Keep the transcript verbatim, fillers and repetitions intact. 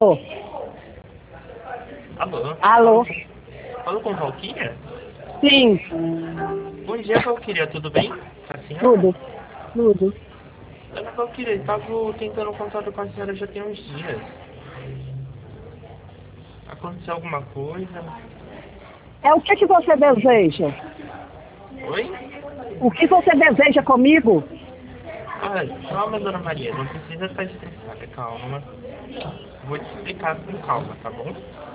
Alô? Alô? Alô? Falou com Valquíria? Sim, Bom dia, Valquíria, tudo bem? A senhora? tudo, tudo. Dona Valquíria, eu estava tentando contato com a senhora já tem uns dias. Aconteceu alguma coisa? É o que, que você deseja? Oi? O que você deseja comigo? Olha, calma, Dona Maria, não precisa estar estressada, calma. Vou te explicar com calma, tá bom?